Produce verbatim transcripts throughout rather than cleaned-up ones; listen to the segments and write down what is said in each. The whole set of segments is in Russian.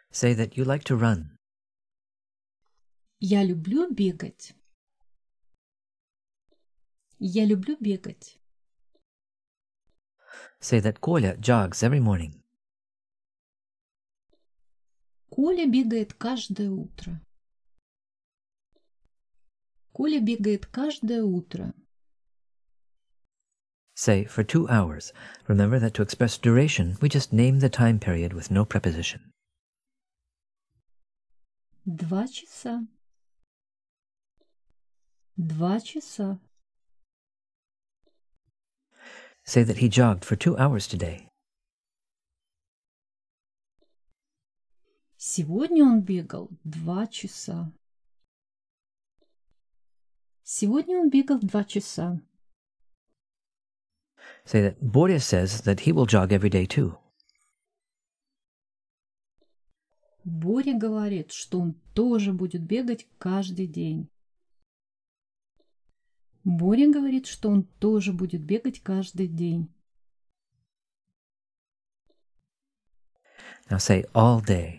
Say that you like to run. Я люблю бегать. Я люблю бегать. Say that Kolya jogs every morning. Коля бегает каждое утро. Коля бегает каждое утро. Say for two hours. Remember that to express duration, we just name the time period with no preposition. Два часа. Два часа. Say that he jogged for two hours today. Сегодня он бегал два часа. Сегодня он бегал два часа. Say that Borya says that he will jog every day too. Боря говорит, что он тоже будет бегать каждый день. Боря говорит, что он тоже будет бегать каждый день. Now say all day.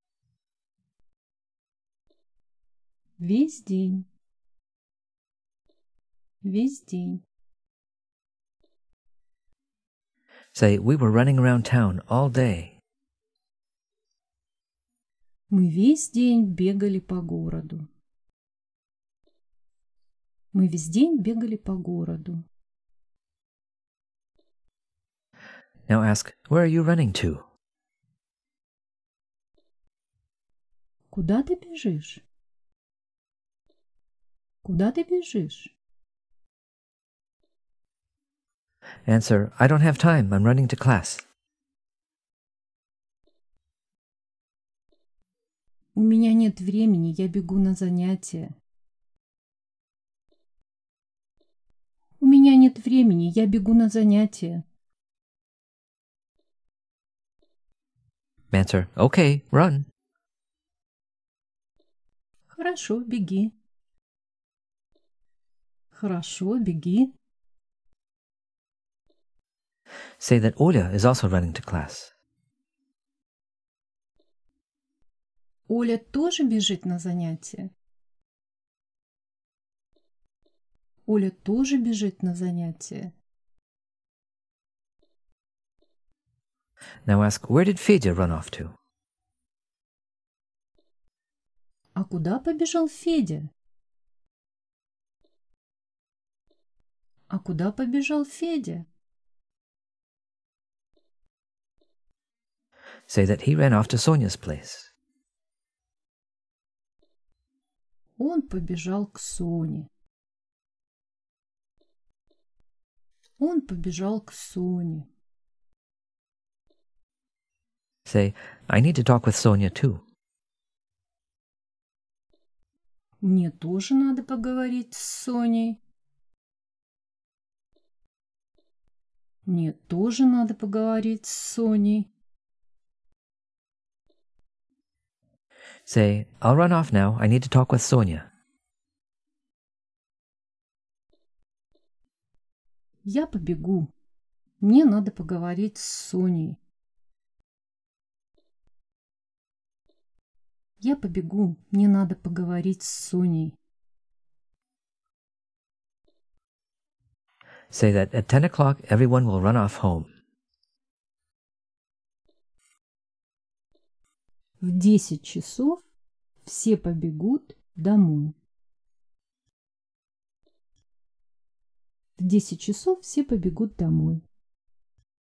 Весь день. Весь день. Say we were running around town all day. Мы весь день бегали по городу. Мы весь день бегали по городу. Now ask, where are you running to? Куда ты бежишь? Куда ты бежишь? Answer, I don't have time. I'm running to class. У меня нет времени, я бегу на занятия. У меня нет времени, я бегу на занятия. Answer, okay, run. Хорошо, беги. Хорошо, беги. Say that Olya is also running to class. Оля тоже бежит на занятия. Оля тоже бежит на занятия. Now ask, where did Fedya run off to? А куда побежал Федя? А куда побежал Федя? Say that he ran off to Sonia's place. Он побежал к Соне. Он побежал к Соне. Say, I need to talk with Sonia too. Мне тоже надо поговорить с Соней. Мне тоже надо поговорить с Соней. Say, I'll run off now. I need to talk with Sonia. Я побегу. Мне надо поговорить с Соней. Я побегу. Мне надо поговорить с Соней. Say that at ten o'clock everyone will run off home. В десять часов все побегут домой. В десять часов все побегут домой.